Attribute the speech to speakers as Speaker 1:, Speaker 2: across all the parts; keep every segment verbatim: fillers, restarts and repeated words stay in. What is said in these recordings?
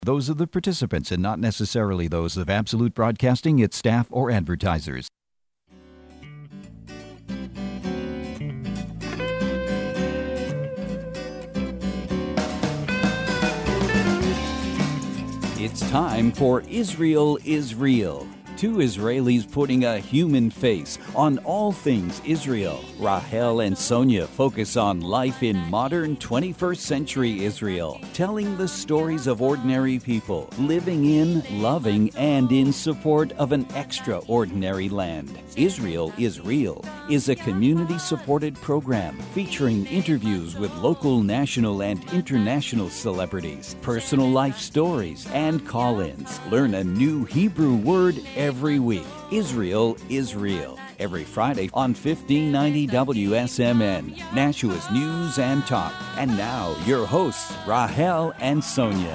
Speaker 1: Those of the participants and not necessarily those of Absolute Broadcasting, its staff, or advertisers. It's time for Israel is Real. Two Israelis putting a human face on all things Israel. Rahel and Sonia focus on life in modern twenty-first century Israel, telling the stories of ordinary people living in, loving, and in support of an extraordinary land. Israel is Real is a community-supported program featuring interviews with local, national, and international celebrities, personal life stories, and call-ins. Learn a new Hebrew word every week. Israel is Real. Every Friday on fifteen ninety W S M N, Nashua's News and Talk. And now, your hosts, Rahel and Sonia.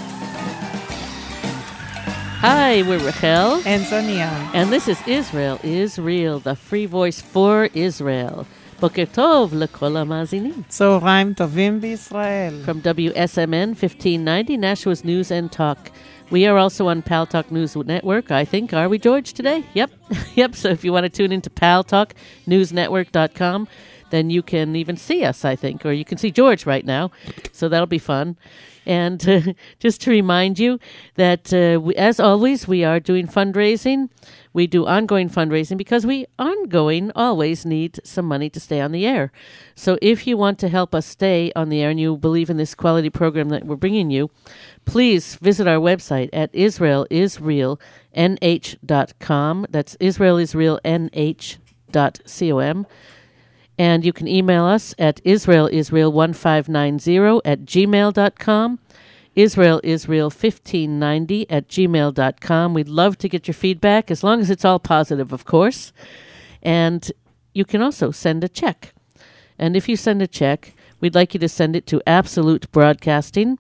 Speaker 2: Hi, we're Rahel
Speaker 3: and Sonia.
Speaker 2: And this is Israel is Real, the free voice for Israel. Boker Tov lekol hamazinim.
Speaker 3: צהריים טובים בישראל.
Speaker 2: From W S M N fifteen ninety, Nashua's News and Talk. We are also on Pal Talk News Network, I think. Are we, George, today? Yep. Yep. So if you want to tune into pal talk news network dot com, then you can even see us, I think. Or you can see George right now. So that'll be fun. And uh, just to remind you that, uh, we, as always, we are doing fundraising. We do ongoing fundraising because we ongoing always need some money to stay on the air. So if you want to help us stay on the air and you believe in this quality program that we're bringing you, please visit our website at israel is real n h dot com. That's israel is real n h dot com. And you can email us at israelisrael one five nine zero at gmail dot com, israelisrael fifteen ninety at gmail dot com. We'd love to get your feedback, as long as it's all positive, of course. And you can also send a check. And if you send a check, we'd like you to send it to Absolute Broadcasting,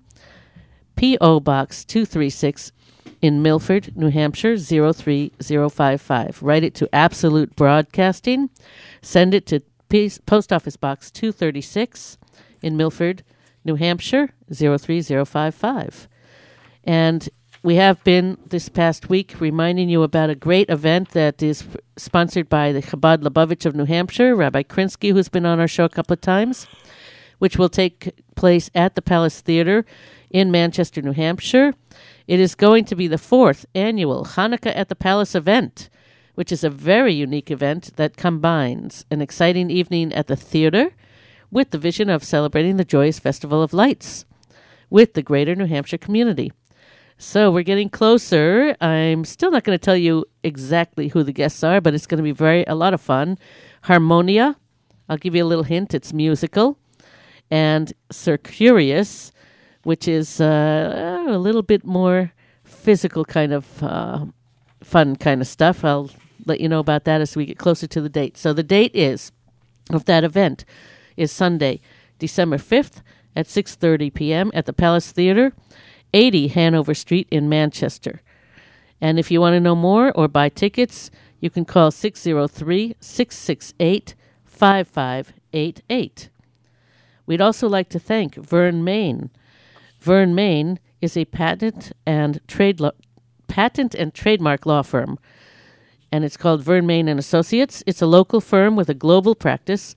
Speaker 2: P O. Box two thirty-six in Milford, New Hampshire, zero three zero five five. Write it to Absolute Broadcasting. Send it to Post Office Box two thirty-six in Milford, New Hampshire, zero three zero five five. And we have been, this past week, reminding you about a great event that is sponsored by the Chabad Lubavitch of New Hampshire, Rabbi Krinsky, who's been on our show a couple of times, which will take place at the Palace Theater in Manchester, New Hampshire. It is going to be the fourth annual Hanukkah at the Palace event, which is a very unique event that combines an exciting evening at the theater with the vision of celebrating the joyous Festival of Lights with the greater New Hampshire community. So we're getting closer. I'm still not going to tell you exactly who the guests are, but it's going to be very a lot of fun. Harmonia, I'll give you a little hint, it's musical. And Sir Curious, which is uh, a little bit more physical kind of uh, fun kind of stuff. I'll let you know about that as we get closer to the date. So the date is of that event is Sunday, December fifth at six thirty p.m. at the Palace Theater, eighty Hanover Street in Manchester. And if you want to know more or buy tickets, you can call six oh three, six six eight, five five eight eight. We'd also like to thank Vern Main. Vern Main is a patent and trade lo- patent and trademark law firm, and it's called Vern Main and Associates. It's a local firm with a global practice,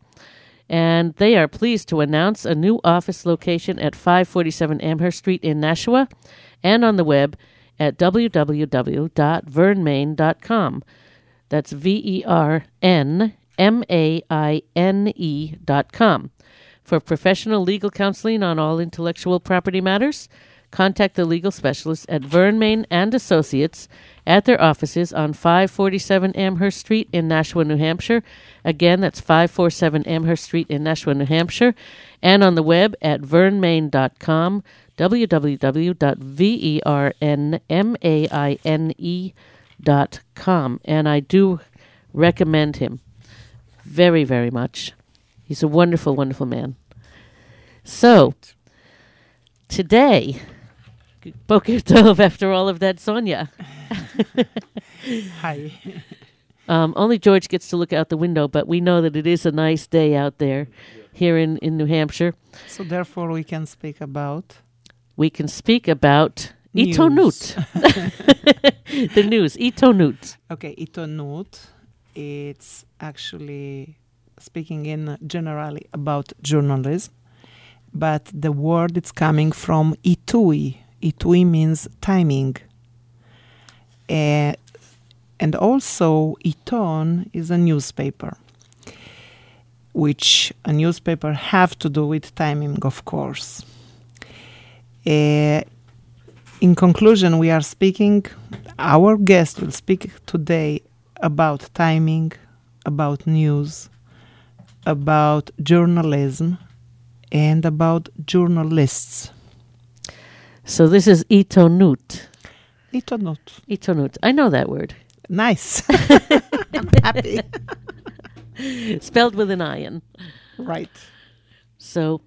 Speaker 2: and they are pleased to announce a new office location at five forty-seven Amherst Street in Nashua, and on the web at w w w dot vern main dot com. That's V E R N M A I N E dot com. For professional legal counseling on all intellectual property matters, contact the legal specialists at Vern Main and Associates at their offices on five forty-seven Amherst Street in Nashua, New Hampshire. Again, that's five forty-seven Amherst Street in Nashua, New Hampshire. And on the web at vern main dot com, w w w dot vern maine dot com. And I do recommend him very, very much. He's a wonderful, wonderful man. So, today, Boker Tov, after all of that, Sonia.
Speaker 3: Hi.
Speaker 2: Um, only George gets to look out the window, but we know that it is a nice day out there here in, in New Hampshire.
Speaker 3: So therefore we can speak about?
Speaker 2: We can speak about
Speaker 3: News.
Speaker 2: Itonut. The news. Itonut.
Speaker 3: Okay, Itonut. It's actually speaking in generally about journalism, but the word it's coming from Itui. Itui means timing. Uh, and also, Iton is a newspaper, which a newspaper have to do with timing, of course. Uh, in conclusion, we are speaking, our guest will speak today about timing, about news, about journalism, and about journalists.
Speaker 2: So this is Itonut.
Speaker 3: Itonut.
Speaker 2: Itonut. I know that word.
Speaker 3: Nice. I'm happy.
Speaker 2: Spelled with an ion.
Speaker 3: Right.
Speaker 2: So,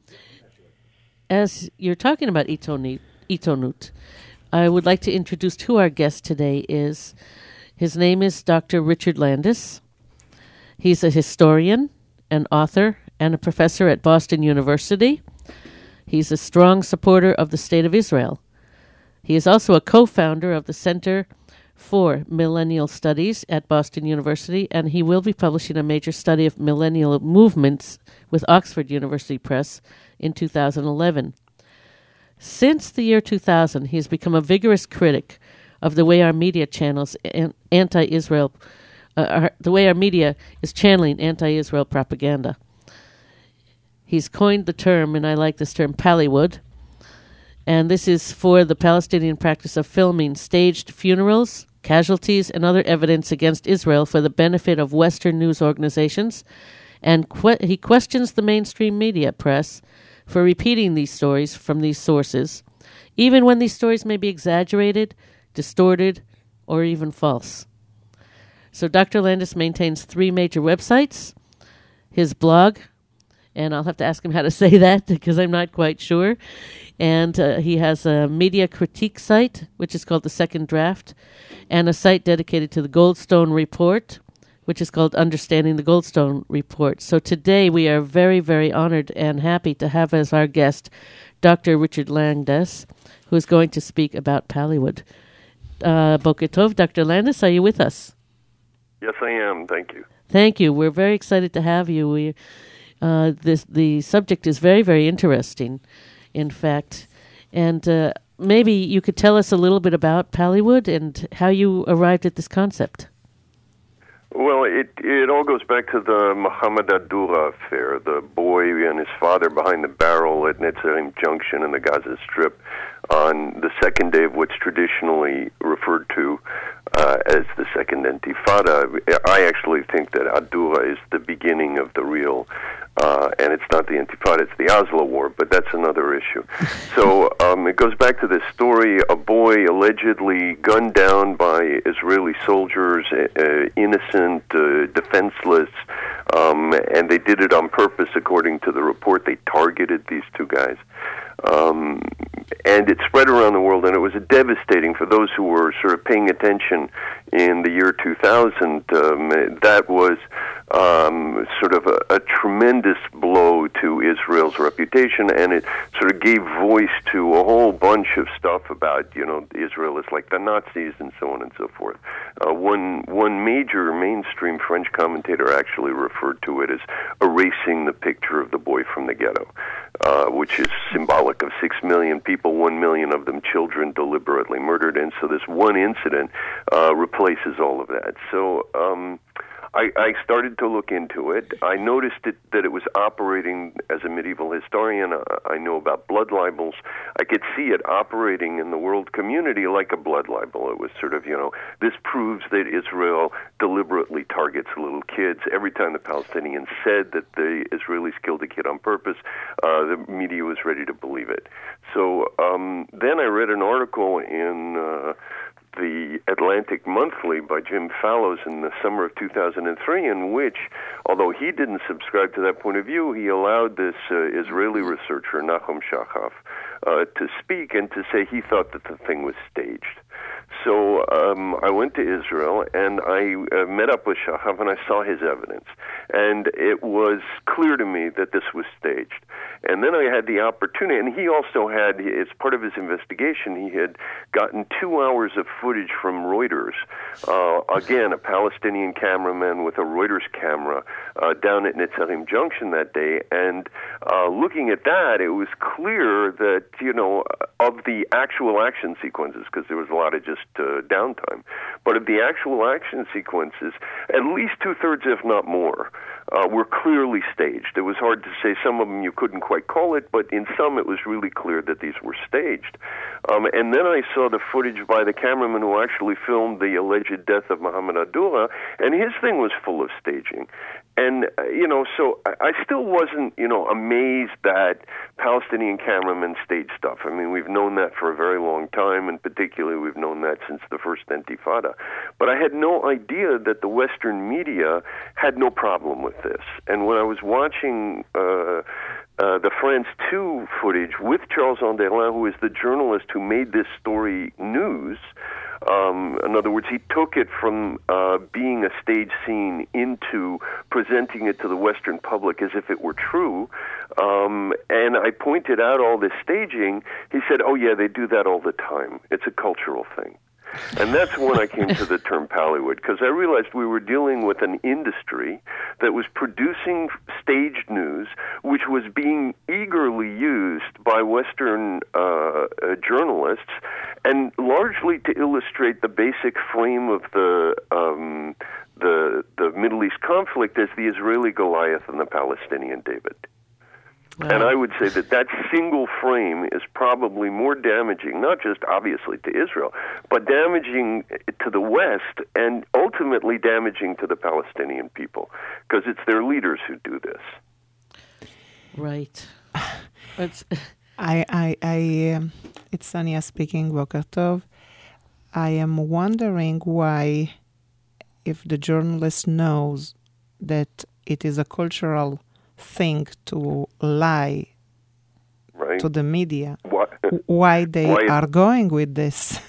Speaker 2: as you're talking about Itonut, Itonut, I would like to introduce who our guest today is. His name is Doctor Richard Landis. He's a historian, an author, and a professor at Boston University. He's a strong supporter of the State of Israel. He is also a co-founder of the Center for Millennial Studies at Boston University, and he will be publishing a major study of millennial movements with Oxford University Press in two thousand eleven. Since the year two thousand, he has become a vigorous critic of the way our media channels an- anti-Israel, uh, our, the way our media is channeling anti-Israel propaganda. He's coined the term, and I like this term, Pallywood, and this is for the Palestinian practice of filming staged funerals, casualties, and other evidence against Israel for the benefit of Western news organizations, and que- he questions the mainstream media press for repeating these stories from these sources, even when these stories may be exaggerated, distorted, or even false. So Doctor Landis maintains three major websites, his blog, and I'll have to ask him how to say that because I'm not quite sure. And uh, he has a media critique site, which is called The Second Draft, and a site dedicated to the Goldstone Report, which is called Understanding the Goldstone Report. So today we are very, very honored and happy to have as our guest Doctor Richard Landis, who is going to speak about Pallywood. Uh, Boker Tov, Doctor Landis, are you with us?
Speaker 4: Yes, I am. Thank you.
Speaker 2: Thank you. We're very excited to have you. We Uh, this the subject is very, very interesting, in fact. And uh, maybe you could tell us a little bit about Pallywood and how you arrived at this concept.
Speaker 4: Well, it it all goes back to the Mohammed Adura affair, the boy and his father behind the barrel at Netzarim Junction in the Gaza Strip on the second day of what's traditionally referred to uh, as the Second Intifada. I actually think that Adura is the beginning of the real, uh, and it's not the Intifada, it's the Oslo War, but that's another issue. So um, it goes back to this story, a boy allegedly gunned down by Israeli soldiers, uh, innocent, uh, defenseless, um, and they did it on purpose, according to the report. They targeted these two guys. Um, and it spread around the world, and it was devastating for those who were sort of paying attention in the year two thousand. Um, that was um, sort of a, a tremendous blow to Israel's reputation, and it sort of gave voice to a whole bunch of stuff about, you know, Israel is like the Nazis and so on and so forth. Uh, one one major mainstream French commentator actually referred to it as erasing the picture of the boy from the ghetto, uh, which is symbolic of six million people, one million of them children deliberately murdered, and so this one incident uh, replaces all of that. So um, I, I started to look into it. I noticed it, that it was operating as a medieval historian. I, I know about blood libels. I could see it operating in the world community like a blood libel. It was sort of, you know, this proves that Israel deliberately targets little kids. Every time the Palestinians said that the Israelis killed a kid on purpose, uh, the media was ready to believe it. So um, then I read an article in Uh, the Atlantic Monthly by Jim Fallows in the summer of two thousand three, in which, although he didn't subscribe to that point of view, he allowed this uh, Israeli researcher, Nachum Shachaf, uh, to speak and to say he thought that the thing was staged. so um, I went to Israel, and I uh, met up with Shahov, and I saw his evidence. And it was clear to me that this was staged. And then I had the opportunity, and he also had, as part of his investigation, he had gotten two hours of footage from Reuters. Uh, again, a Palestinian cameraman with a Reuters camera uh, down at Netzarim Junction that day. And uh, looking at that, it was clear that, you know, of the actual action sequences, because there was a lot of just uh, downtime, but of the actual action sequences, at least two-thirds, if not more, uh, were clearly staged. It was hard to say. Some of them you couldn't quite call it, but in some it was really clear that these were staged. Um, and then I saw the footage by the cameraman who actually filmed the alleged death of Mohammed Adura, and his thing was full of staging. And, uh, you know, so I, I still wasn't, you know, amazed that Palestinian cameramen stage stuff. I mean, we've known that for a very long time, and particularly we've known that since the first Intifada. But I had no idea that the Western media had no problem with this. And when I was watching uh, uh, the France two footage with Charles Anderlin, who is the journalist who made this story news, Um, in other words, he took it from uh, being a stage scene into presenting it to the Western public as if it were true. Um, and I pointed out all this staging. He said, oh, yeah, they do that all the time. It's a cultural thing. And that's when I came to the term Pallywood, because I realized we were dealing with an industry that was producing staged news, which was being eagerly used by Western uh, uh, journalists, and largely to illustrate the basic frame of the um, the the Middle East conflict as the Israeli Goliath and the Palestinian David. Wow. And I would say that that single frame is probably more damaging, not just obviously to Israel, but damaging to the West and ultimately damaging to the Palestinian people, because it's their leaders who do this.
Speaker 2: Right. It's
Speaker 3: I, I, I, um, it's Sonia speaking, Boker Tov. I am wondering why, if the journalist knows that it is a cultural thing to lie
Speaker 4: right.
Speaker 3: to the media,
Speaker 4: what?
Speaker 3: why they
Speaker 4: why
Speaker 3: are going with this.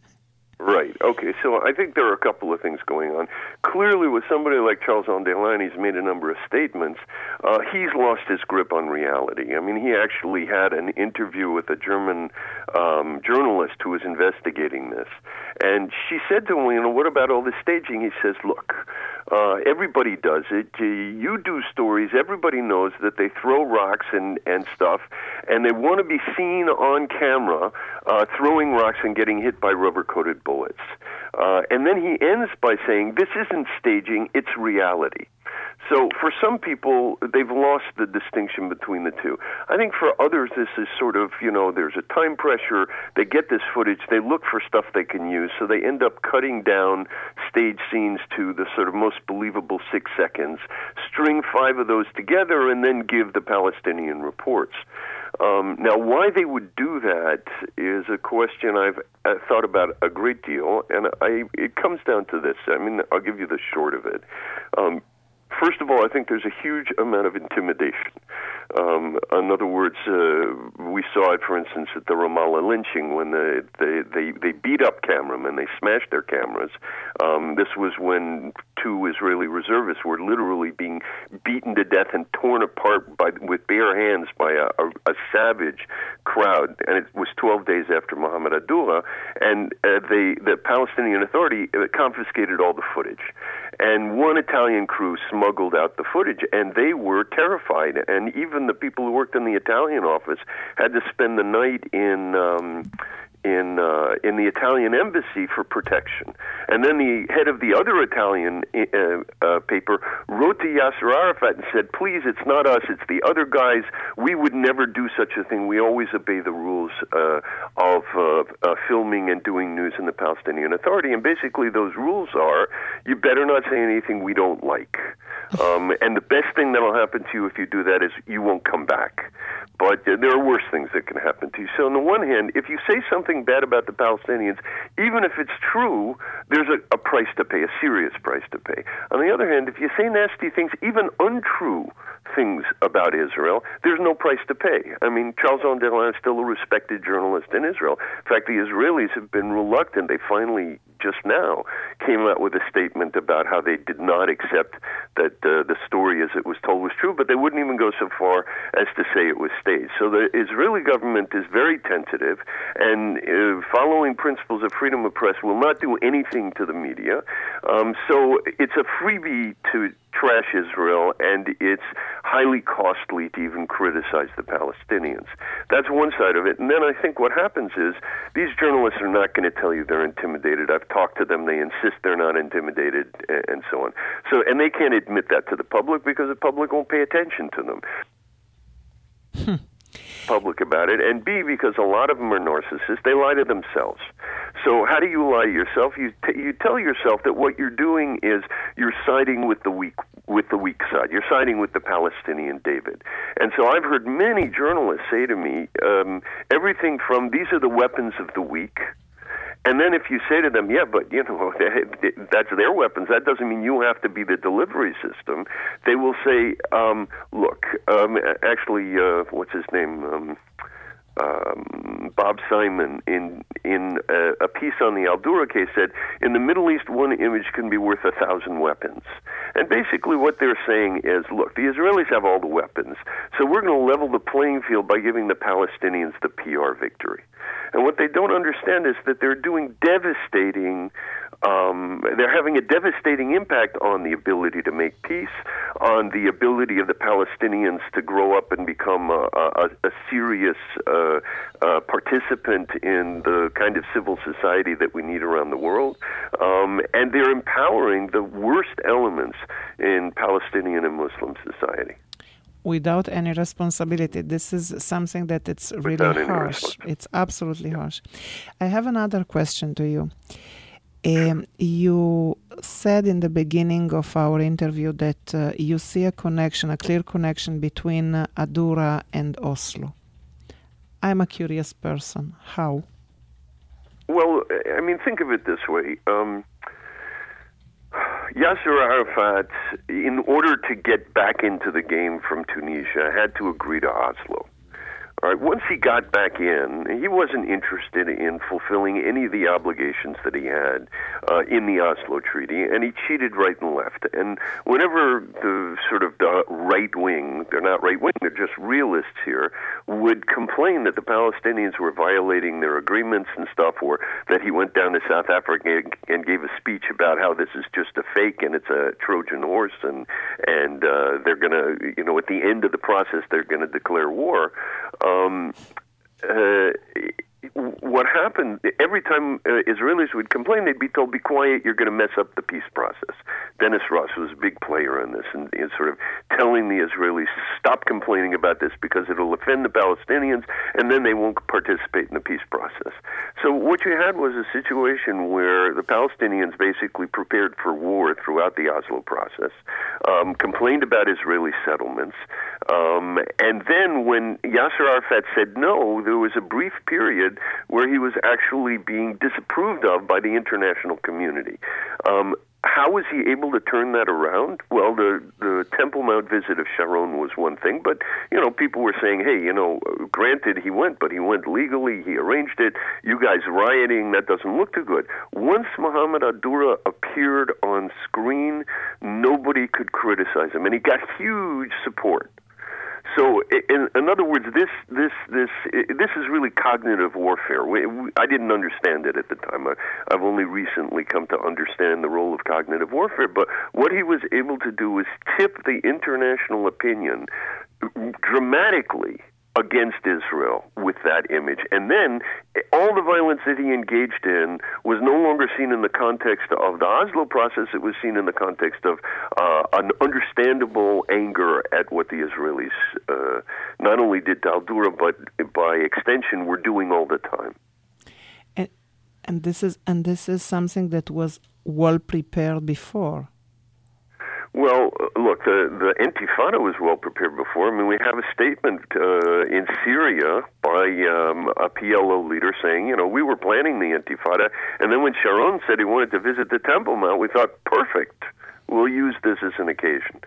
Speaker 4: Right. Okay. So I think there are a couple of things going on. Clearly, with somebody like Charles Anderlin, he's made a number of statements. Uh, he's lost his grip on reality. I mean, he actually had an interview with a German um, journalist who was investigating this. And she said to him, you know, what about all this staging? He says, look, uh, everybody does it. You do stories. Everybody knows that they throw rocks and, and stuff, and they want to be seen on camera uh, throwing rocks and getting hit by rubber-coated bullets. Uh, and then he ends by saying, this isn't staging, it's reality. So for some people, they've lost the distinction between the two. I think for others, this is sort of, you know, there's a time pressure. They get this footage. They look for stuff they can use. So they end up cutting down stage scenes to the sort of most believable six seconds, string five of those together, and then give the Palestinian reports. Um, now, why they would do that is a question I've uh, thought about a great deal, and I, it comes down to this. I mean, I'll give you the short of it. Um, First of all, I think there's a huge amount of intimidation. Um, in other words, uh, we saw it, for instance, at the Ramallah lynching when the, they, they, they beat up cameramen, they smashed their cameras. Um, this was when two Israeli reservists were literally being beaten to death and torn apart by, with bare hands by a, a, a savage crowd. And it was twelve days after Mohammed Adura, and uh, they, the Palestinian Authority confiscated all the footage. And one Italian crew smuggled out the footage, and they were terrified. And even the people who worked in the Italian office had to spend the night in um, in uh, in the Italian embassy for protection. And then the head of the other Italian uh, uh, paper wrote to Yasser Arafat and said, please, it's not us, it's the other guys. We would never do such a thing. We always obey the rules uh, of uh, uh, filming and doing news in the Palestinian Authority. And basically those rules are, you better not say anything we don't like. Um, and the best thing that will happen to you if you do that is you won't come back. But uh, there are worse things that can happen to you. So on the one hand, if you say something bad about the Palestinians, even if it's true, there's a, a price to pay, a serious price to pay. On the other hand, if you say nasty things, even untrue things about Israel, there's no price to pay. I mean, Charles Ondelin is still a respected journalist in Israel. In fact, the Israelis have been reluctant. They finally, just now, came out with a statement about how they did not accept that uh, the story as it was told was true, but they wouldn't even go so far as to say it was staged. So the Israeli government is very tentative, and uh, following principles of freedom of press will not do anything to the media. Um, so it's a freebie to trash Israel, and it's highly costly to even criticize the Palestinians. That's one side of it. And then I think what happens is these journalists are not going to tell you they're intimidated. I've talked to them. They insist they're not intimidated, and so on. So, and they can't admit that to the public because the public won't pay attention to them.
Speaker 3: Hmm.
Speaker 4: Public about it, and B, because a lot of them are narcissists, they lie to themselves. So how do you lie to yourself? You t- you tell yourself that what you're doing is you're siding with the weak with the weak side. You're siding with the Palestinian David. And so I've heard many journalists say to me um, everything from these are the weapons of the weak. And then if you say to them, yeah, but, you know, that's their weapons, that doesn't mean you have to be the delivery system, they will say, um, look, um, actually, uh, what's his name? Um, um, Bob Simon, in in a, a piece on the Al-Dura case, said, in the Middle East, one image can be worth a thousand weapons. And basically what they're saying is, look, the Israelis have all the weapons, so we're going to level the playing field by giving the Palestinians the P R victory. And what they don't understand is that they're doing devastating, um, they're having a devastating impact on the ability to make peace, on the ability of the Palestinians to grow up and become a, a, a serious uh, uh, participant in the kind of civil society that we need around the world. Um, and they're empowering the worst elements in Palestinian and Muslim society.
Speaker 3: Without any responsibility. This is something that it's really
Speaker 4: Without any
Speaker 3: harsh. It's absolutely harsh. I have another question to you. Um, you said in the beginning of our interview that uh, you see a connection, a clear connection between uh, Adura and Oslo. I'm a curious person. How?
Speaker 4: Well, I mean, think of it this way. Um, Yasser Arafat, in order to get back into the game from Tunisia, had to agree to Oslo. All right, once he got back in, he wasn't interested in fulfilling any of the obligations that he had uh, in the Oslo Treaty, and he cheated right and left. And whenever the sort of the right wing, they're not right wing, they're just realists here, would complain that the Palestinians were violating their agreements and stuff, or that he went down to South Africa and gave a speech about how this is just a fake and it's a Trojan horse, and and uh, they're going to, you know, at the end of the process, they're going to declare war. Um, uh, what happened, every time uh, Israelis would complain, they'd be told, be quiet, you're going to mess up the peace process. Dennis Ross was a big player in this, and, and sort of telling the Israelis, stop complaining about this because it'll offend the Palestinians, and then they won't participate in the peace process. So what you had was a situation where the Palestinians basically prepared for war throughout the Oslo process, um, complained about Israeli settlements, um, and then when Yasser Arafat said no, there was a brief period where he was actually being disapproved of by the international community. Um, how was he able to turn that around? Well, the, the Temple Mount visit of Sharon was one thing, but, you know, people were saying, hey, you know, granted he went, but he went legally, he arranged it, you guys rioting, that doesn't look too good. Once Mohammed Adura appeared on screen, nobody could criticize him, and he got huge support. So, in, in other words, this this this this is really cognitive warfare. We, we, I didn't understand it at the time. I, I've only recently come to understand the role of cognitive warfare. But what he was able to do was tip the international opinion dramatically against Israel with that image. And then all the violence that he engaged in was no longer seen in the context of the Oslo process. It was seen in the context of uh, an understandable anger at what the Israelis uh, not only did to Al-Dura, but by extension were doing all the time.
Speaker 3: And, and this is and this is something that was well prepared before.
Speaker 4: Well, look, the, the Intifada was well prepared before. I mean, we have a statement uh, in Syria by um, a P L O leader saying, you know, we were planning the Intifada, and then when Sharon said he wanted to visit the Temple Mount, we thought, perfect, we'll use this as an occasion.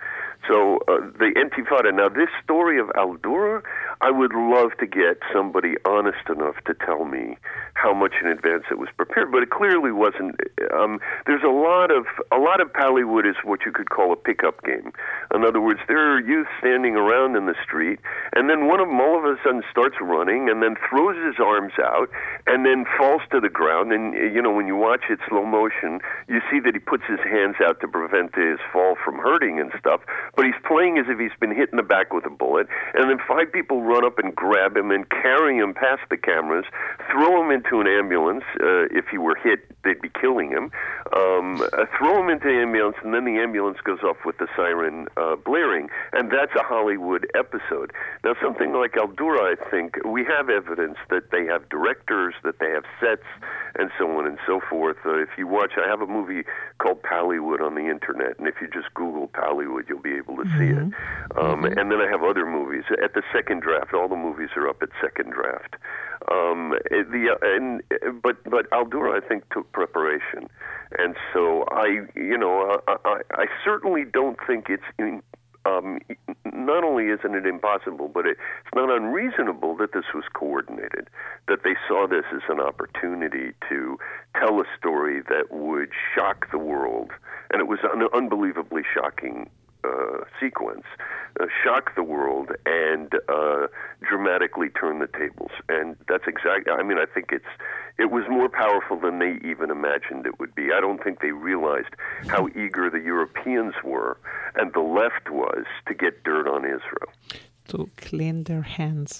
Speaker 4: So uh, the Intifada. Now, this story of Al-Dura, I would love to get somebody honest enough to tell me how much in advance it was prepared, but it clearly wasn't. Um, there's a lot of a lot of Pallywood is what you could call a pickup game. In other words, there are youth standing around in the street, and then one of them all of a sudden starts running, and then throws his arms out, and then falls to the ground. And you know, when you watch it slow motion, you see that he puts his hands out to prevent his fall from hurting and stuff. But he's playing as if he's been hit in the back with a bullet, and then five people run up and grab him and carry him past the cameras, throw him into an ambulance. Uh, if he were hit, they'd be killing him. Um, uh, throw him into the ambulance, and then the ambulance goes off with the siren uh, blaring, and that's a Hollywood episode. Now, something like Al-Dura, I think, we have evidence that they have directors, that they have sets, and so on and so forth. Uh, if you watch, I have a movie called Pallywood on the internet, and if you just Google Pallywood, you'll be able to see
Speaker 3: Mm-hmm.
Speaker 4: it. Um, mm-hmm. And then I have other movies. At the second draft, all the movies are up at second draft. Um, the and but but Al-Dura, I think, took preparation, and so I, you know, I, I, I certainly don't think it's. In, Um, not only isn't it impossible, but it, it's not unreasonable that this was coordinated, that they saw this as an opportunity to tell a story that would shock the world, and it was an unbelievably shocking uh, sequence, uh, shock the world and uh, dramatically turn the tables. And that's exactly, I mean, I think it's it was more powerful than they even imagined it would be. I don't think they realized how eager the Europeans were and the left was to get dirt on Israel.
Speaker 3: To clean their hands.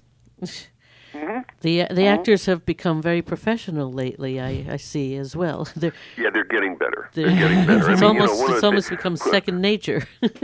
Speaker 2: Mm-hmm. The the mm-hmm. actors have become very professional lately, I, I see, as well. They're,
Speaker 4: yeah, they're getting better.
Speaker 2: They're,
Speaker 4: they're getting better.
Speaker 2: It's
Speaker 4: I mean,
Speaker 2: almost,
Speaker 4: you know,
Speaker 2: it's almost become second nature.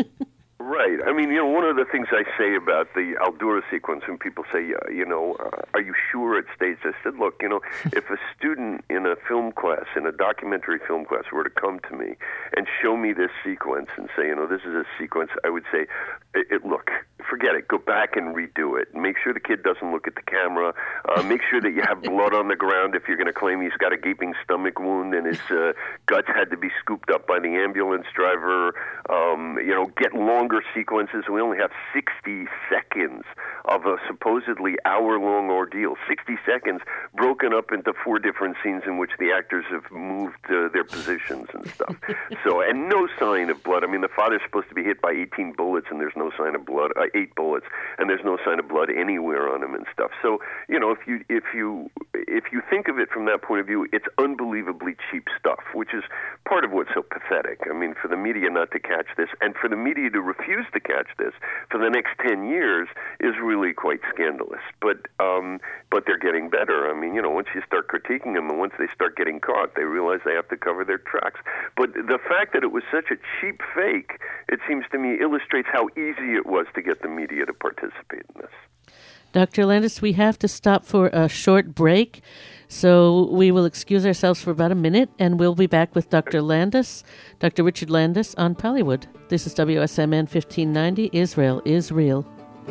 Speaker 4: Right. I mean, you know, one of the things I say about the Al-Dura sequence when people say, uh, you know, uh, are you sure it staged? I said, look, you know, if a student in a film class, in a documentary film class, were to come to me and show me this sequence and say, you know, this is a sequence, I would say, it, it, look, forget it. Go back and redo it. Make sure the kid doesn't look at the camera. Uh, make sure that you have blood on the ground if you're going to claim he's got a gaping stomach wound and his uh, guts had to be scooped up by the ambulance driver. Um, you know, get longer sequences. We only have sixty seconds of a supposedly hour-long ordeal. sixty seconds broken up into four different scenes in which the actors have moved uh, their positions and stuff. So, and no sign of blood. I mean, the father's supposed to be hit by eighteen bullets, and there's no sign of blood. Uh, eight bullets, and there's no sign of blood anywhere on him and stuff. So, you know, if you if you if you think of it from that point of view, it's unbelievably cheap stuff, which is part of what's so pathetic. I mean, for the media not to catch this, and for the media to refuse to catch this for the next ten years is really quite scandalous. But um, but they're getting better. I mean, you know, once you start critiquing them, and once they start getting caught, they realize they have to cover their tracks. But the fact that it was such a cheap fake, it seems to me, illustrates how easy it was to get the media to participate in this.
Speaker 2: Doctor Landis, we have to stop for a short break, so we will excuse ourselves for about a minute, and we'll be back with Doctor Landis, Doctor Richard Landis, on Pallywood. This is W S M N fifteen ninety, Israel is Real.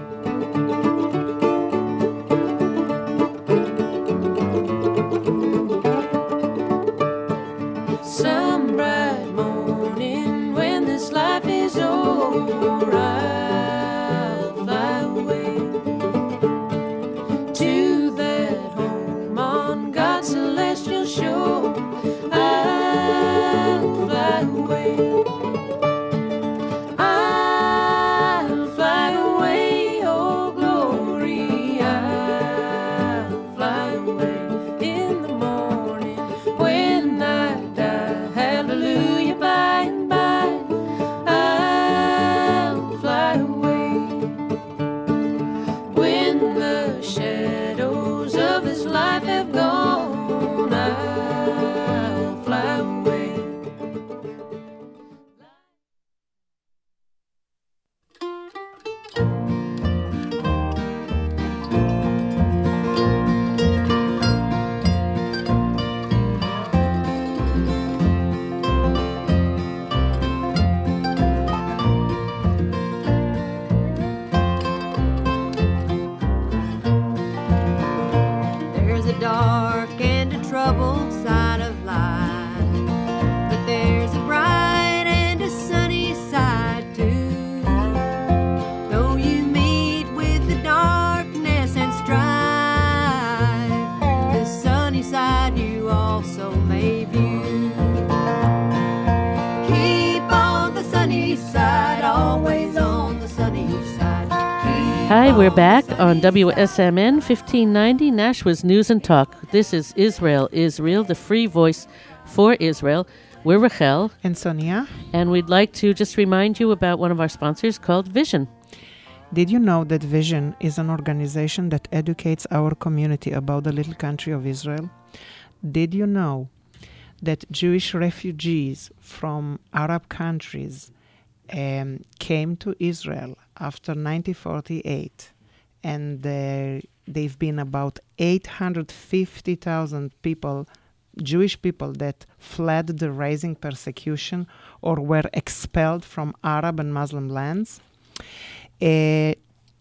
Speaker 5: Some bright morning when this life is over, I'll fly away to that home on God's celestial shore. I'll fly away. I'll fly away, oh glory. I'll fly away in the morning when I die. Hallelujah, by and by. I'll fly away when the shadows of this life have gone. I'll
Speaker 2: Hi, we're back on W S M N fifteen ninety, Nashua's News and Talk. This is Israel, Israel, the free voice for Israel. We're Rachel.
Speaker 3: And Sonia.
Speaker 2: And we'd like to just remind you about one of our sponsors called Vision.
Speaker 3: Did you know that Vision is an organization that educates our community about the little country of Israel? Did you know that Jewish refugees from Arab countries um, came to Israel after nineteen forty-eight, and uh, they've been about eight hundred fifty thousand people, Jewish people that fled the rising persecution or were expelled from Arab and Muslim lands? Uh,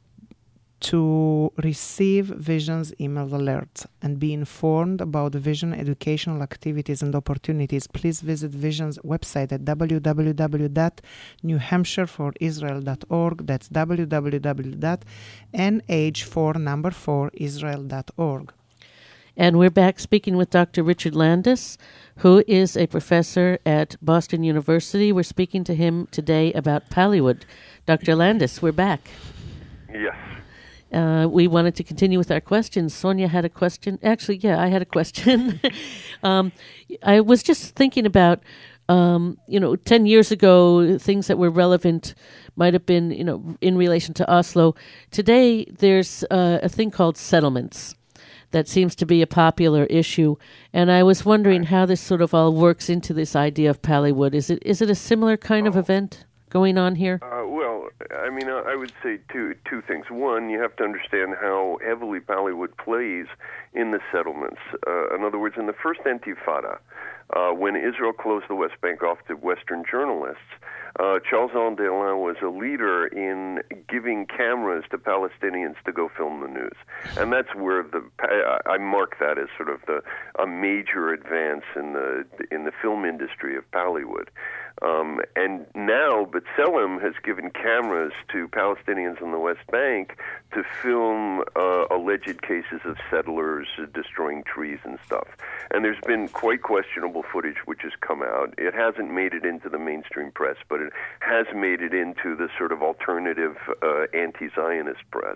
Speaker 3: to receive Vision's email alerts and be informed about the Vision educational activities and opportunities, please visit Vision's website at w w w dot new hampshire for israel dot org. That's w w w dot n h four number four israel dot org.
Speaker 2: And we're back speaking with Doctor Richard Landis, who is a professor at Boston University. We're speaking to him today about Pallywood. Doctor Landis, we're back.
Speaker 4: Yes.
Speaker 2: Uh, we wanted to continue with our questions. Sonia had a question. Actually, yeah, I had a question. um, I was just thinking about, um, you know, ten years ago, things that were relevant might have been, you know, in relation to Oslo. Today, there's uh, a thing called settlements that seems to be a popular issue. And I was wondering how this sort of all works into this idea of Pallywood. Is it is it a similar kind of event going on here?
Speaker 4: Uh, well, I mean, uh, I would say two two things. One, you have to understand how heavily Pallywood plays in the settlements. Uh, in other words, in the first Intifada, uh, when Israel closed the West Bank off to Western journalists, uh, Charles Andelin was a leader in giving cameras to Palestinians to go film the news. And that's where the I mark that as sort of the a major advance in the in the film industry of Pallywood. Um, and now B'Tselem has given cameras to Palestinians in the West Bank to film uh, alleged cases of settlers uh, destroying trees and stuff. And there's been quite questionable footage which has come out. It hasn't made it into the mainstream press, but it has made it into the sort of alternative uh, anti-Zionist press.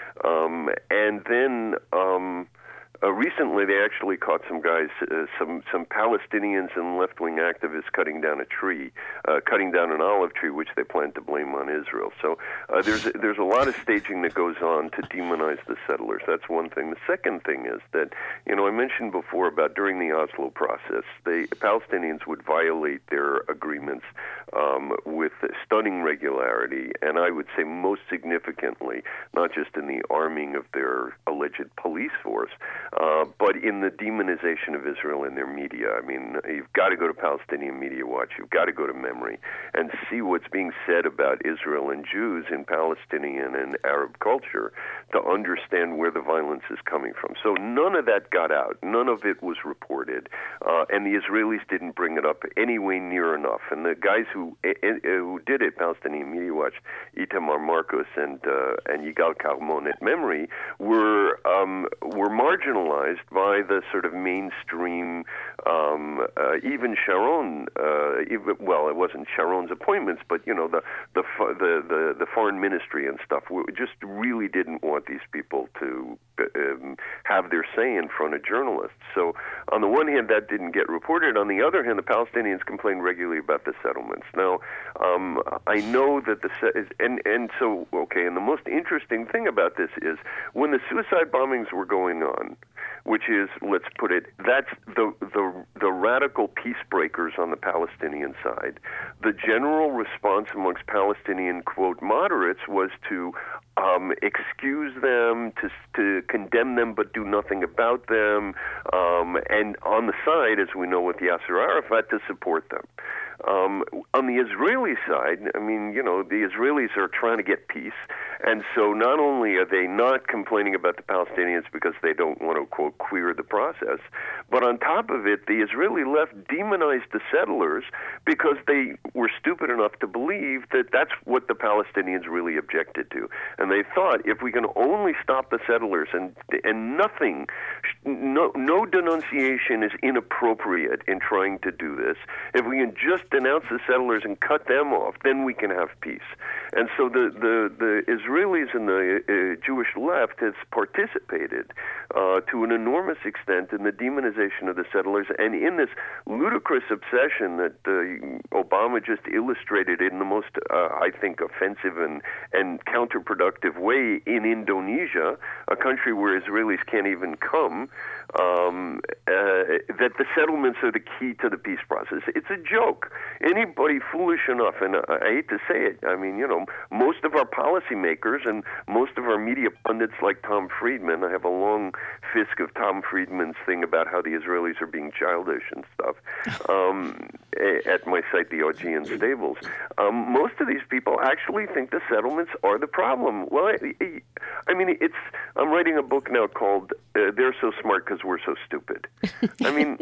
Speaker 4: Um, and then... Um, Uh, recently, they actually caught some guys, uh, some some Palestinians and left-wing activists cutting down a tree, uh, cutting down an olive tree, which they plan to blame on Israel. So uh, there's a, there's a lot of staging that goes on to demonize the settlers. That's one thing. The second thing is that, you know, I mentioned before about during the Oslo process, the Palestinians would violate their agreements um, with stunning regularity, and I would say most significantly, not just in the arming of their alleged police force, Uh, but in the demonization of Israel in their media. I mean, you've got to go to Palestinian Media Watch, you've got to go to Memory, and see what's being said about Israel and Jews in Palestinian and Arab culture to understand where the violence is coming from. So none of that got out. None of it was reported. Uh, and the Israelis didn't bring it up anyway near enough. And the guys who uh, who did it, Palestinian Media Watch, Itamar Marcus and uh, and Yigal Carmon at Memory, were um, were marginalized by the sort of mainstream, um, uh, even Sharon, uh, even, well, it wasn't Sharon's appointments, but, you know, the the, the, the, the foreign ministry and stuff we just really didn't want these people to um, have their say in front of journalists. So on the one hand, that didn't get reported. On the other hand, the Palestinians complained regularly about the settlements. Now, um, I know that the, and, and so, okay, and the most interesting thing about this is when the suicide bombings were going on, which is, let's put it, that's the, the the radical peace breakers on the Palestinian side. The general response amongst Palestinian, quote, moderates was to um, excuse them, to to condemn them but do nothing about them, um, and on the side, as we know with Yasser Arafat, to support them. Um, on the Israeli side, I mean, you know, the Israelis are trying to get peace, and so not only are they not complaining about the Palestinians because they don't want to, quote, queer the process, but on top of it, the Israeli left demonized the settlers because they were stupid enough to believe that that's what the Palestinians really objected to. And they thought, if we can only stop the settlers and and nothing, no, no denunciation is inappropriate in trying to do this, if we can just denounce the settlers and cut them off, then we can have peace. And so the, the, the Israelis and the uh, Jewish left has participated uh, to an enormous extent in the demonization of the settlers and in this ludicrous obsession that uh, Obama just illustrated in the most, uh, I think, offensive and, and counterproductive way in Indonesia, a country where Israelis can't even come, um, uh, that the settlements are the key to the peace process. It's a joke. Anybody foolish enough, and I, I hate to say it, I mean, you know, most of our policymakers and most of our media pundits like Tom Friedman, I have a long fisk of Tom Friedman's thing about how the Israelis are being childish and stuff, um, at my site, the Augean Stables. Um, most of these people actually think the settlements are the problem. Well, I, I mean, it's, I'm writing a book now called uh, They're So Smart Because We're So Stupid. I mean,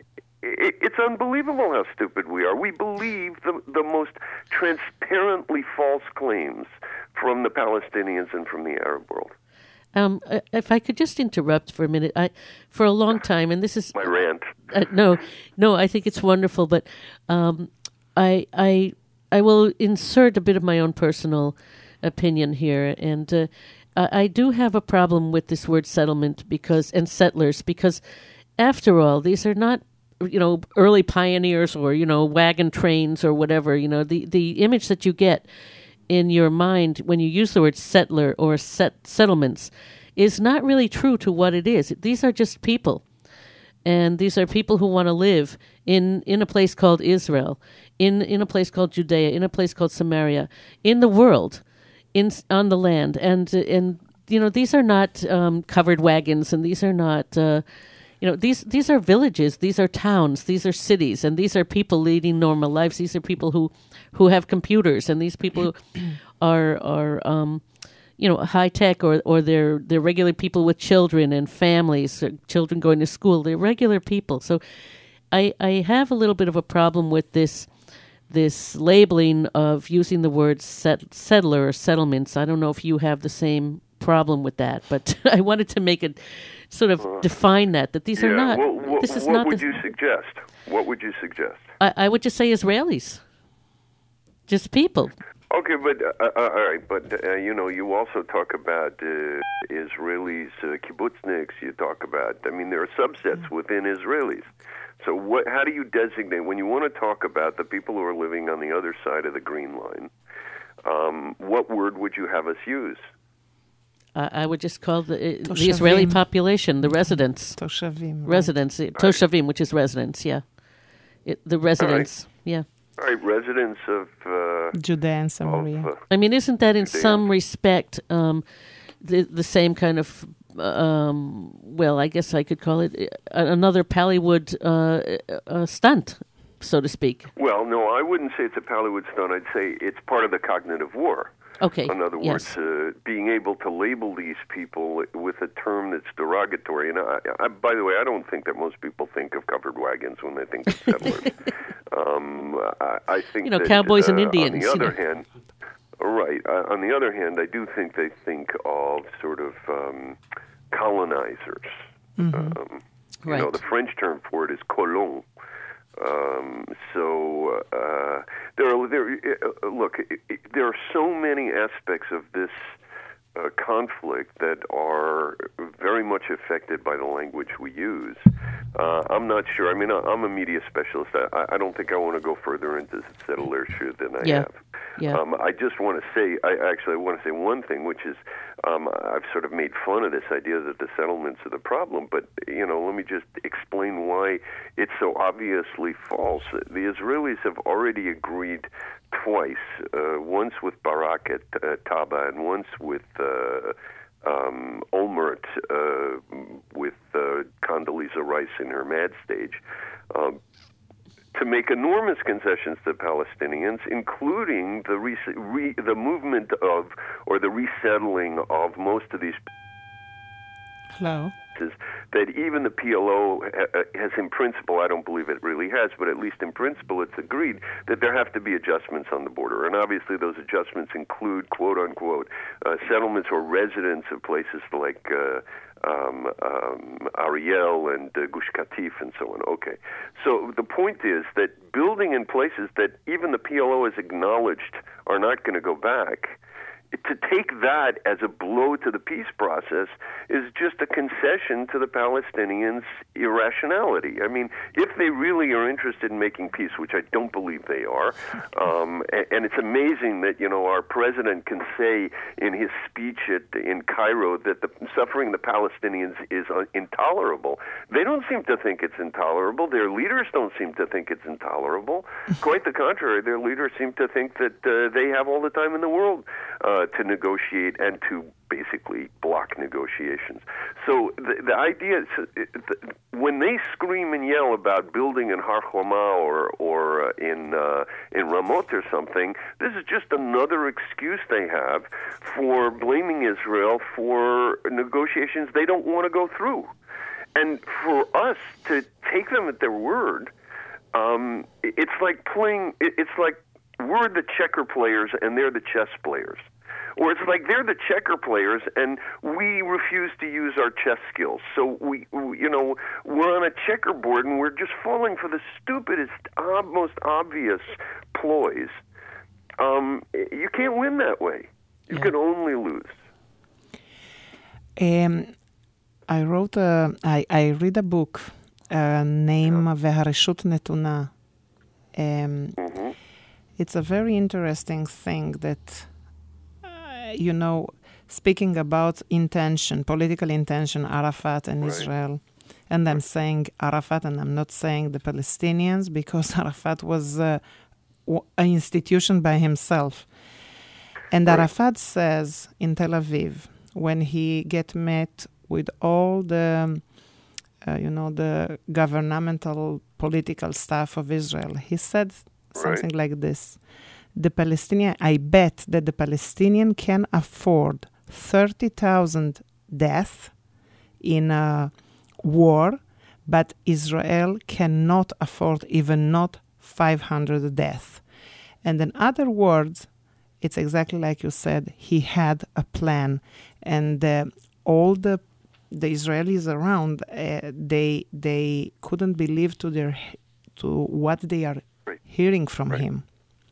Speaker 4: it's unbelievable how stupid we are. We believe the, the most transparently false claims from the Palestinians and from the Arab world.
Speaker 2: Um, if I could just interrupt for a minute, I, for a long time, and this is
Speaker 4: my rant.
Speaker 2: Uh, no, no, I think it's wonderful, but um, I, I, I will insert a bit of my own personal opinion here, and uh, I do have a problem with this word settlement because and settlers because, after all, these are not, you know, early pioneers or, you know, wagon trains or whatever. You know, the, the image that you get in your mind when you use the word settler or set settlements is not really true to what it is. These are just people. And these are people who want to live in, in a place called Israel, in, in a place called Judea, in a place called Samaria, in the world, in on the land. And, and you know, these are not um, covered wagons, and these are not... Uh, You know, these these are villages, these are towns, these are cities, and these are people leading normal lives. These are people who, who have computers, and these people are are um, you know, high tech, or, or they're they're regular people with children and families, or children going to school. They're regular people. So, I I have a little bit of a problem with this this labeling of using the word set, settler or settlements. I don't know if you have the same problem with that, but I wanted to make it sort of uh, define that that these
Speaker 4: yeah,
Speaker 2: are not.
Speaker 4: Well, well,
Speaker 2: this is
Speaker 4: what
Speaker 2: not.
Speaker 4: would
Speaker 2: the,
Speaker 4: you suggest? What would you suggest?
Speaker 2: I, I would just say Israelis, just people.
Speaker 4: Okay, but uh, uh, all right, but uh, you know, you also talk about uh, Israelis, uh, kibbutzniks. You talk about. I mean, there are subsets within Israelis. So, what? How do you designate when you want to talk about the people who are living on the other side of the green line? Um, what word would you have us use?
Speaker 2: Uh, I would just call the uh, the Israeli population, the residents.
Speaker 3: Toshavim. Right.
Speaker 2: Residents. Right. Toshavim, which is residents, yeah. It, the residents,
Speaker 4: right.
Speaker 2: yeah.
Speaker 4: All right, residents of... Uh,
Speaker 3: Judea and Samaria.
Speaker 4: Of, uh,
Speaker 2: I mean, isn't that in
Speaker 4: Judea.
Speaker 2: some respect um, the, the same kind of, um, well, I guess I could call it uh, another Pallywood uh, uh, stunt, so to speak?
Speaker 4: Well, no, I wouldn't say it's a Pallywood stunt. I'd say it's part of the cognitive war.
Speaker 2: Okay.
Speaker 4: In other words,
Speaker 2: yes.
Speaker 4: uh, being able to label these people with a term that's derogatory. And I, I, by the way, I don't think that most people think of covered wagons when they think of settlers. um, I, I think
Speaker 2: you know,
Speaker 4: that,
Speaker 2: cowboys
Speaker 4: uh,
Speaker 2: and Indians.
Speaker 4: On the other
Speaker 2: you know.
Speaker 4: hand, right. Uh, on the other hand, I do think they think of sort of um, colonizers.
Speaker 3: Mm-hmm.
Speaker 4: Um, you
Speaker 2: right.
Speaker 4: know, the French term for it is colon. Um, so uh, there are there. Uh, look, it, it, there are so many aspects of this uh, conflict that are very much affected by the language we use. Uh, I'm not sure. I mean, I, I'm a media specialist. I, I don't think I want to go further into settlership than I
Speaker 2: yeah.
Speaker 4: have.
Speaker 2: Yeah.
Speaker 4: Um, I just want to say, I actually want to say one thing, which is um, I've sort of made fun of this idea that the settlements are the problem, but, you know, let me just explain why it's so obviously false. The Israelis have already agreed twice, uh, once with Barak at uh, Taba and once with uh, um, Olmert uh, with uh, Condoleezza Rice in her mad stage, um, to make enormous concessions to Palestinians, including the re- re- the movement of or the resettling of most of these.
Speaker 3: Hello.
Speaker 4: That even the P L O has, in principle, I don't believe it really has, but at least in principle, it's agreed that there have to be adjustments on the border, and obviously those adjustments include quote unquote uh, settlements or residents of places like. Uh, Um, um, Ariel and uh, Gush Katif and so on. Okay. So the point is that building in places that even the P L O has acknowledged are not going to go back. To take that as a blow to the peace process is just a concession to the Palestinians' irrationality. I mean, if they really are interested in making peace, which I don't believe they are, um, and, and it's amazing that, you know, our president can say in his speech at, in Cairo that the suffering of the Palestinians is uh, intolerable. They don't seem to think it's intolerable. Their leaders don't seem to think it's intolerable. Quite the contrary. Their leaders seem to think that uh, they have all the time in the world uh, to negotiate and to basically block negotiations. So the, the idea is, uh, when they scream and yell about building in Har Homa or or uh, in uh, in Ramot or something, this is just another excuse they have for blaming Israel for negotiations they don't want to go through. And for us to take them at their word, um, it's like playing. It's like we're the checker players and they're the chess players. Or it's like they're the checker players and we refuse to use our chess skills. So we, we you know, we're on a checkerboard and we're just falling for the stupidest, uh, most obvious ploys. Um, you can't win that way. You yeah. can only lose.
Speaker 3: Um, I wrote a, I, I read a book uh, named Vehareshut Netuna. Um, mm-hmm. It's a very interesting thing that, you know, speaking about intention, political intention, Arafat and right. Israel, and I'm saying Arafat and I'm not saying the Palestinians because Arafat was uh, w- an institution by himself. And right. Arafat says in Tel Aviv, when he get met with all the, uh, you know, the governmental political staff of Israel, he said something right. like this. The Palestinian, I bet that the Palestinian can afford thirty thousand deaths in a war, but Israel cannot afford even not five hundred deaths. And in other words, it's exactly like you said, he had a plan. And uh, all the the Israelis around, uh, they they couldn't believe to their to what they are right. hearing from
Speaker 4: right.
Speaker 3: him.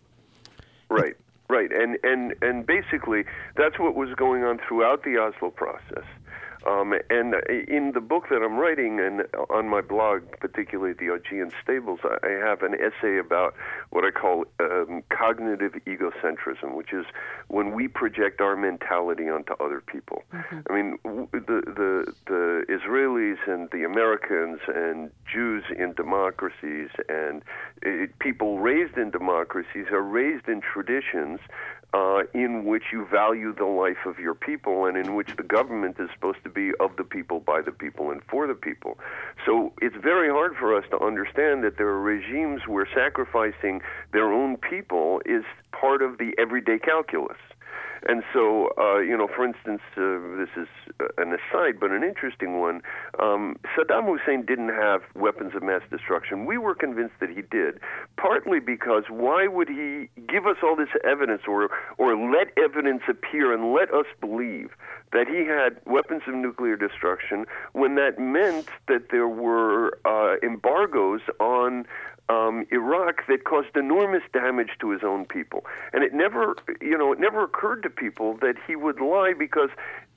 Speaker 4: Right, right, and and and basically that's what was going on throughout the Oslo process. Um, and in the book that I'm writing, and on my blog, particularly the Augean Stables, I have an essay about what I call um, cognitive egocentrism, which is when we project our mentality onto other people. Mm-hmm. I mean, the, the the Israelis and the Americans and Jews in democracies and it, people raised in democracies are raised in traditions Uh, in which you value the life of your people and in which the government is supposed to be of the people, by the people, and for the people. So it's very hard for us to understand that there are regimes where sacrificing their own people is part of the everyday calculus. And so, uh, you know, for instance, uh, this is an aside, but an interesting one. Um, Saddam Hussein didn't have weapons of mass destruction. We were convinced that he did, partly because why would he give us all this evidence or, or let evidence appear and let us believe that he had weapons of nuclear destruction when that meant that there were uh, embargoes on Um, Iraq that caused enormous damage to his own people. And it never, you know, it never occurred to people that he would lie because,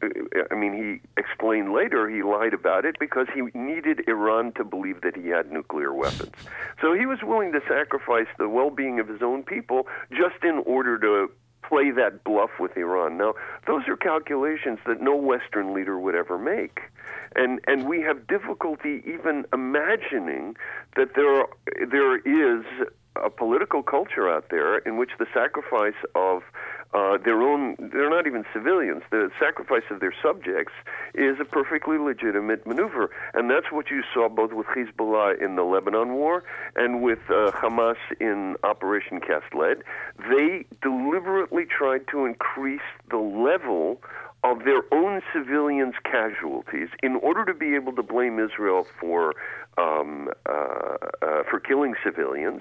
Speaker 4: I mean, he explained later he lied about it because he needed Iran to believe that he had nuclear weapons. So he was willing to sacrifice the well-being of his own people just in order to play that bluff with Iran. Now, those are calculations that no Western leader would ever make. And and we have difficulty even imagining that there are, there is a political culture out there in which the sacrifice of uh, their own, they're not even civilians, the sacrifice of their subjects is a perfectly legitimate maneuver. And that's what you saw both with Hezbollah in the Lebanon war and with uh, Hamas in Operation Cast Lead. They deliberately tried to increase the level of their own civilians' casualties in order to be able to blame Israel for um, uh, uh, for killing civilians,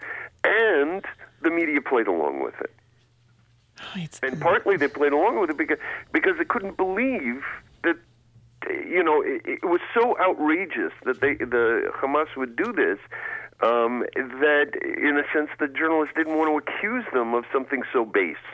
Speaker 4: and the media played along with it.
Speaker 3: It's
Speaker 4: and partly they played along with it because because they couldn't believe that, you know, it, it was so outrageous that they the Hamas would do this. um, that, in a sense, the journalist didn't want to accuse them of something so base.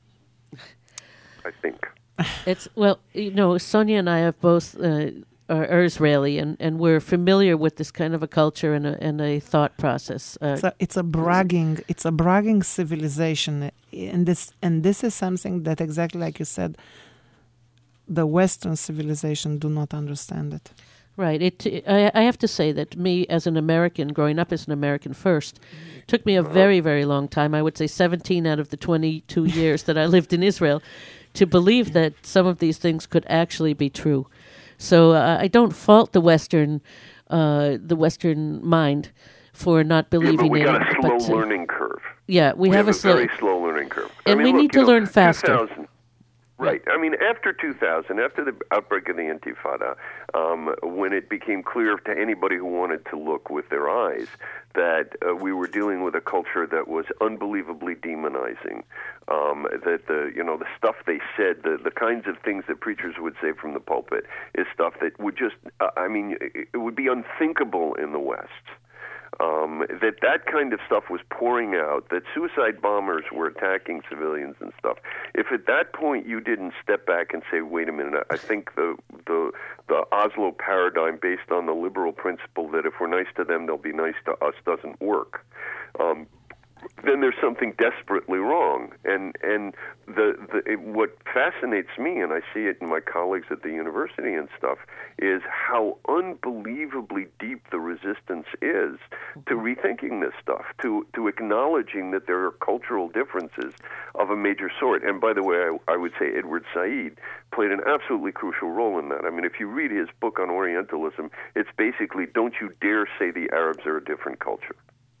Speaker 4: I think.
Speaker 2: It's well, you know, Sonia and I have both uh, are, are Israeli, and, and we're familiar with this kind of a culture and a, and a thought process. Uh,
Speaker 3: it's, a, it's a bragging, it's a bragging civilization, and this and this is something that, exactly like you said, the Western civilization do not understand it.
Speaker 2: Right. It. I, I have to say that me, as an American, growing up as an American first, took me a very, very long time. I would say seventeen out of the twenty-two years that I lived in Israel, to believe that some of these things could actually be true. So uh, I don't fault the Western, uh, the Western mind for not believing
Speaker 4: yeah, but we
Speaker 2: in
Speaker 4: got
Speaker 2: it.
Speaker 4: a slow
Speaker 2: but, uh,
Speaker 4: learning curve.
Speaker 2: Yeah, we,
Speaker 4: we
Speaker 2: have,
Speaker 4: have,
Speaker 2: a
Speaker 4: a
Speaker 2: slow,
Speaker 4: very slow learning curve.
Speaker 2: And
Speaker 4: I mean,
Speaker 2: we
Speaker 4: look,
Speaker 2: need to
Speaker 4: you know,
Speaker 2: learn faster.
Speaker 4: two thousand Right. I mean, after two thousand, after the outbreak of the Intifada, um, when it became clear to anybody who wanted to look with their eyes that uh, we were dealing with a culture that was unbelievably demonizing, um, that the you know the stuff they said, the the kinds of things that preachers would say from the pulpit, is stuff that would just, uh, I mean, it, it would be unthinkable in the West. Um, that that kind of stuff was pouring out, that suicide bombers were attacking civilians and stuff. If at that point you didn't step back and say, wait a minute, I think the the the Oslo paradigm based on the liberal principle that if we're nice to them, they'll be nice to us doesn't work, um, then there's something desperately wrong. And and the, the it, what fascinates me, and I see it in my colleagues at the university and stuff, is how unbelievably deep the resistance is to rethinking this stuff, to to acknowledging that there are cultural differences of a major sort. And by the way, I, I would say Edward Said played an absolutely crucial role in that. I mean, if you read his book on Orientalism, it's basically, don't you dare say the Arabs are a different culture.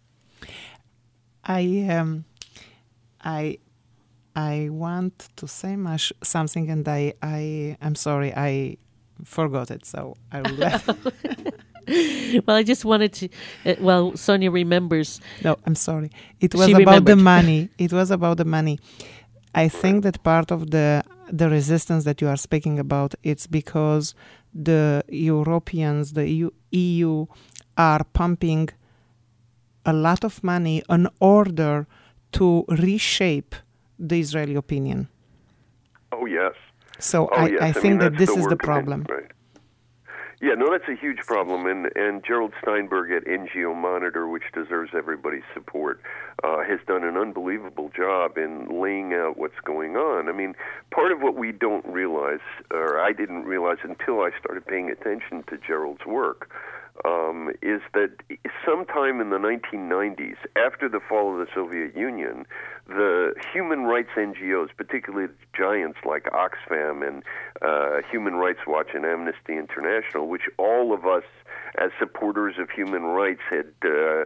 Speaker 3: I um, I I want to say much, something, and I I I'm sorry, I forgot it, so I will laugh.
Speaker 2: Well, I just wanted to. Uh, well, Sonia remembers.
Speaker 3: No, I'm sorry. It was
Speaker 2: She
Speaker 3: about the
Speaker 2: remembered.
Speaker 3: money. It was about the money. I think that part of the the resistance that you are speaking about, it's because the Europeans, the E U, E U are pumping a lot of money in order to reshape the Israeli opinion.
Speaker 4: Oh, yes.
Speaker 3: So
Speaker 4: Oh,
Speaker 3: I,
Speaker 4: yes.
Speaker 3: I
Speaker 4: I
Speaker 3: think
Speaker 4: mean,
Speaker 3: that
Speaker 4: that's
Speaker 3: this
Speaker 4: the
Speaker 3: is the
Speaker 4: work of it,
Speaker 3: problem.
Speaker 4: right. Yeah, no, that's a huge problem, and and Gerald Steinberg at N G O Monitor, which deserves everybody's support, uh, has done an unbelievable job in laying out what's going on. I mean, part of what we don't realize, or I didn't realize until I started paying attention to Gerald's work, um, is that sometime in the nineteen nineties, after the fall of the Soviet Union, the human rights N G Os, particularly giants like Oxfam and uh, Human Rights Watch and Amnesty International, which all of us as supporters of human rights had uh,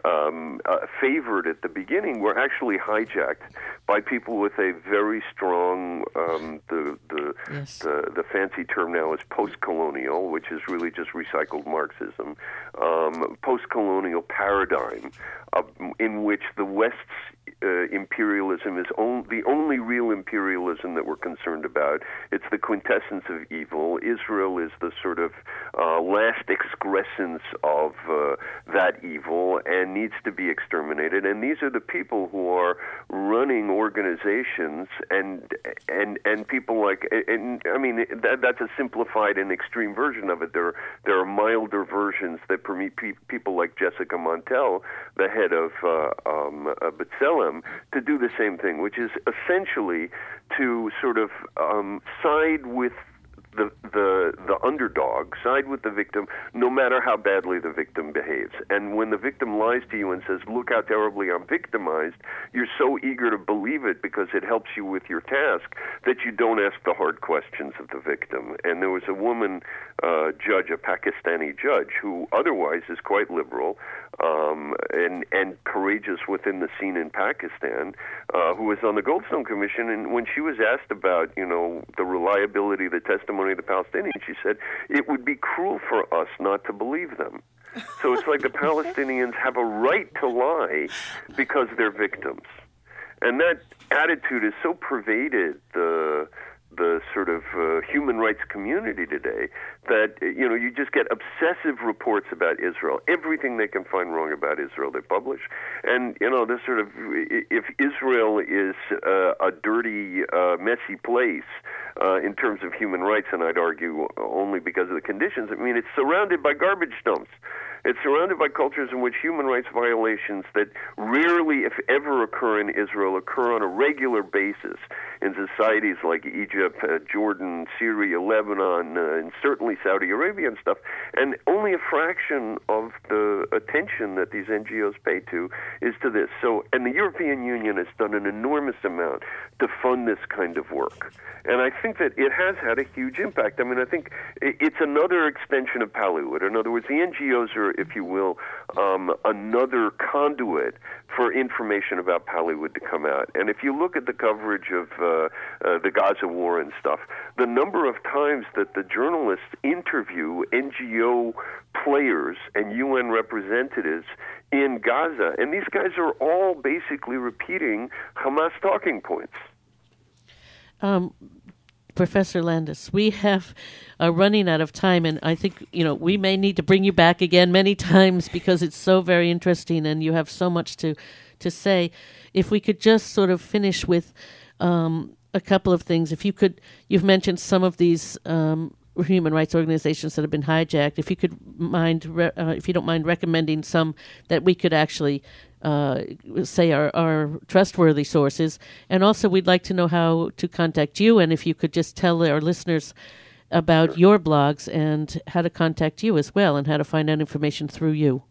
Speaker 4: um, uh, favored at the beginning, were actually hijacked by people with a very strong, um, the the,
Speaker 2: Yes.
Speaker 4: the the fancy term now is post-colonial, which is really just recycled Marxism, um, post-colonial paradigm uh, in which the West's uh, imperialism is on, the only real imperialism that we're concerned about. It's the quintessence of evil. Israel is the sort of uh, last excrescence of uh, that evil and needs to be exterminated. And these are the people who are running organizations and and and people like and I mean that, that's a simplified and extreme version of it. There there are milder versions that permit pe- people like Jessica Montel, the head of uh, um, uh, B'Tselem, to do the same thing, which is essentially to sort of um, side with the the the underdog, side with the victim, no matter how badly the victim behaves. And when the victim lies to you and says, look how terribly I'm victimized, you're so eager to believe it because it helps you with your task that you don't ask the hard questions of the victim. And there was a woman uh, judge, a Pakistani judge, who otherwise is quite liberal um, and, and courageous within the scene in Pakistan, uh, who was on the Goldstone Commission. And when she was asked about, you know, the reliability of the testimony of the Palestinians, she said, it would be cruel for us not to believe them. So it's like the Palestinians have a right to lie because they're victims. And that attitude is so pervaded the the sort of uh, human rights community today that, you know, you just get obsessive reports about Israel. Everything they can find wrong about Israel, they publish. And, you know, this sort of, if Israel is uh, a dirty, uh, messy place uh, in terms of human rights, and I'd argue only because of the conditions, I mean, it's surrounded by garbage dumps. It's surrounded by cultures in which human rights violations that rarely, if ever, occur in Israel occur on a regular basis in societies like Egypt, uh, Jordan, Syria, Lebanon, uh, and certainly Saudi Arabia and stuff. And only a fraction of the attention that these N G Os pay to is to this. So, and the European Union has done an enormous amount to fund this kind of work. And I think that it has had a huge impact. I mean, I think it's another extension of Pallywood. In other words, the N G Os are, if you will, um, another conduit for information about Pallywood to come out. And if you look at the coverage of uh, uh, the Gaza war and stuff, the number of times that the journalists interview N G O players and U N representatives in Gaza, and these guys are all basically repeating Hamas talking points.
Speaker 2: Um, Professor Landis, we have are running out of time, and I think you know we may need to bring you back again many times because it's so very interesting, and you have so much to to say. If we could just sort of finish with um, a couple of things, if you could, you've mentioned some of these um, human rights organizations that have been hijacked. If you could mind, re- uh, if you don't mind, recommending some that we could actually. Uh, say our, our trustworthy sources, and also we'd like to know how to contact you, and if you could just tell our listeners about your blogs and how to contact you as well, and how to find out information through you.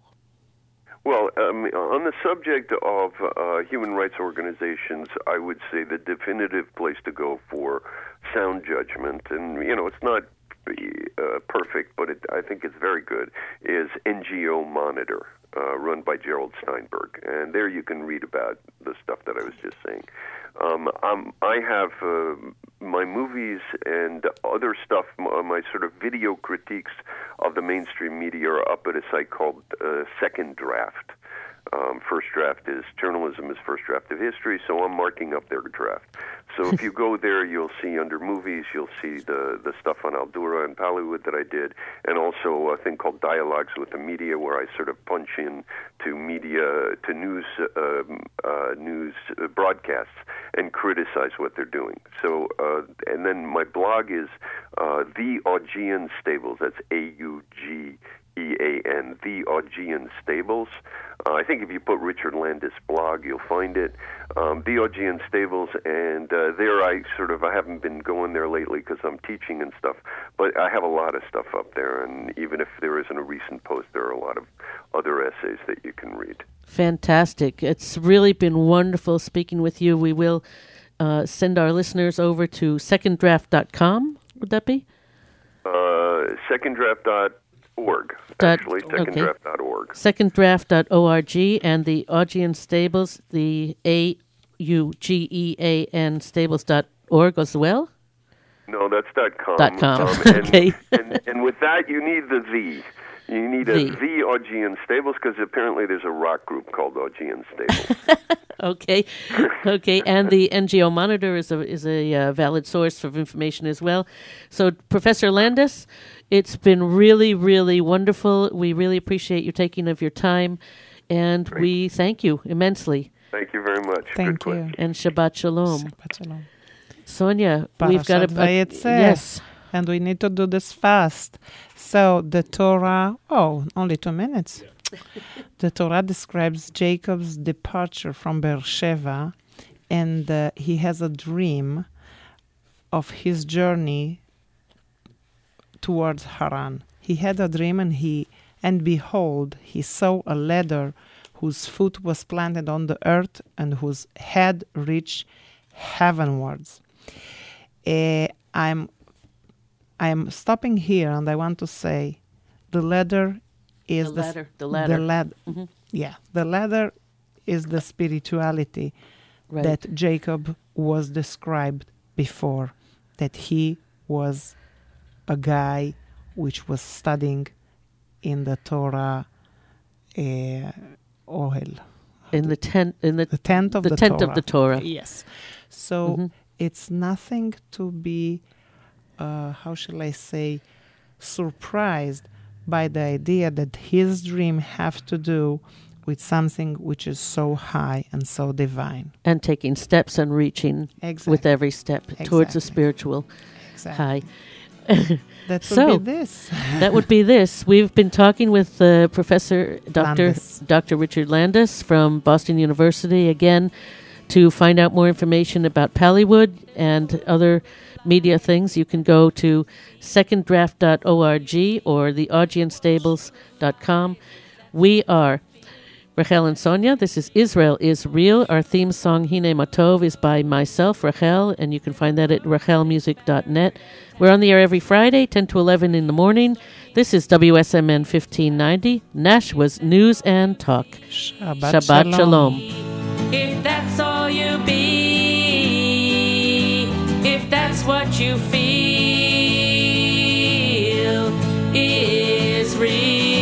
Speaker 4: Well, um, on the subject of uh, human rights organizations, I would say the definitive place to go for sound judgment, and you know, it's not uh, perfect, but it, I think it's very good, is N G O Monitor. Uh, run by Gerald Steinberg, and there you can read about the stuff that I was just saying. Um, um, I have uh, my movies and other stuff, my, my sort of video critiques of the mainstream media are up at a site called uh, Second Draft. Um, first draft is journalism is first draft of history, so I'm marking up their draft. So if you go there, you'll see under movies, you'll see the, the stuff on Al-Dura and Pallywood that I did, and also a thing called Dialogues with the Media, where I sort of punch in to media, to news uh, uh, news broadcasts and criticize what they're doing. So, uh, and then my blog is uh, The Augean Stables. That's A U G E A N, The Augean Stables. Uh, I think if you put Richard Landis blog, you'll find it. Um, The Augean Stables, and uh, there I sort of, I haven't been going there lately because I'm teaching and stuff, but I have a lot of stuff up there, and even if there isn't a recent post, there are a lot of other essays that you can read. Fantastic.
Speaker 2: It's really been wonderful speaking with you. We will uh, send our listeners over to second draft dot com, would that be?
Speaker 4: Uh, second draft dot org, actually, second draft dot org.
Speaker 2: second draft dot org, and the Augean Stables, the A U G E A N stables dot org as well?
Speaker 4: No, that's dot .com.
Speaker 2: Dot .com.
Speaker 4: Um, and,
Speaker 2: okay.
Speaker 4: and, and with that, you need the the. You need a the, the Augean Stables, because apparently there's a rock group called Augean Stables.
Speaker 2: okay, okay, and the N G O Monitor is a is a uh, valid source of information as well. So, Professor Landis, it's been really, really wonderful. We really appreciate you taking of your time, and Great. we thank you immensely.
Speaker 4: Thank you very much.
Speaker 3: Thank
Speaker 4: Good
Speaker 3: you.
Speaker 4: question.
Speaker 2: And Shabbat Shalom.
Speaker 3: Shabbat Shalom.
Speaker 2: Sonia, we've got a, a yes.
Speaker 3: And we need to do this fast. So the Torah, oh, only two minutes. The Torah describes Jacob's departure from Beersheba, and uh, he has a dream of his journey towards Haran. He had a dream, and he, and behold, he saw a ladder whose foot was planted on the earth and whose head reached heavenwards. Uh, I'm I'm stopping here, and I want to say the ladder is
Speaker 2: the
Speaker 3: the
Speaker 2: ladder. The ladder.
Speaker 3: The lad-
Speaker 2: mm-hmm.
Speaker 3: Yeah, the ladder is the spirituality
Speaker 2: right.
Speaker 3: that Jacob was described before, that he was a guy which was studying in the Torah uh, Ohel.
Speaker 2: In the tent, in the,
Speaker 3: the tent of
Speaker 2: the,
Speaker 3: the
Speaker 2: tent
Speaker 3: Torah.
Speaker 2: of the Torah.
Speaker 3: Yes. So
Speaker 2: mm-hmm.
Speaker 3: it's nothing to be, uh, how shall I say, surprised by the idea that his dream have to do with something which is so high and so divine.
Speaker 2: And taking steps and reaching
Speaker 3: Exactly.
Speaker 2: with every step towards a
Speaker 3: Exactly.
Speaker 2: spiritual
Speaker 3: Exactly.
Speaker 2: high.
Speaker 3: That
Speaker 2: So,
Speaker 3: would be this.
Speaker 2: That would be this. We've been talking with uh, Professor Doctor
Speaker 3: Landis.
Speaker 2: Doctor Richard Landis from Boston University again to find out more information about Pallywood and other media things. You can go to second draft dot org or the augian stables dot com. We are Rachel and Sonia. This is Israel is Real. Our theme song, Hine Matov, is by myself, Rachel, and you can find that at rachel music dot net. We're on the air every Friday, ten to eleven in the morning. This is W S M N fifteen ninety, Nashua's News and Talk.
Speaker 3: Shabbat,
Speaker 2: Shabbat Shalom.
Speaker 5: If that's all you be, if that's what you feel is real.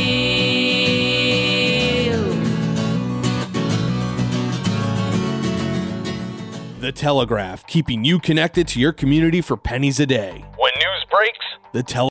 Speaker 6: The Telegraph, keeping you connected to your community for pennies a day.
Speaker 7: When news breaks,
Speaker 6: The Telegraph.